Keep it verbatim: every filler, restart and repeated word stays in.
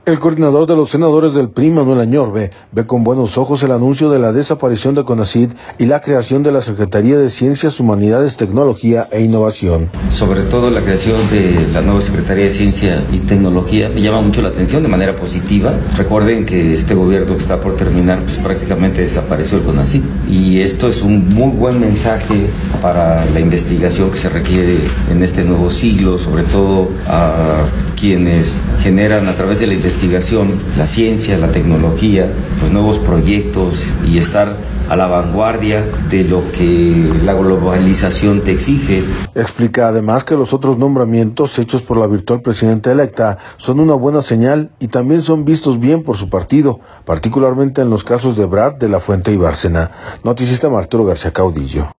El coordinador de los senadores del P R I, Manuel Añorbe, ve con buenos ojos el anuncio de la desaparición de CONACYT y la creación de la Secretaría de Ciencias, Humanidades, Tecnología e Innovación. Sobre todo la creación de la nueva Secretaría de Ciencia y Tecnología me llama mucho la atención de manera positiva. Recuerden que este gobierno que está por terminar pues prácticamente desapareció el CONACYT y esto es un muy buen mensaje para la investigación que se requiere en este nuevo siglo, sobre todo a quienes generan a través de la investigación, la ciencia, la tecnología, pues nuevos proyectos y estar a la vanguardia de lo que la globalización te exige. Explica además que los otros nombramientos hechos por la virtual presidenta electa son una buena señal y también son vistos bien por su partido, particularmente en los casos de Ebrard, de la Fuente y Bárcena. Noticista Arturo García Caudillo.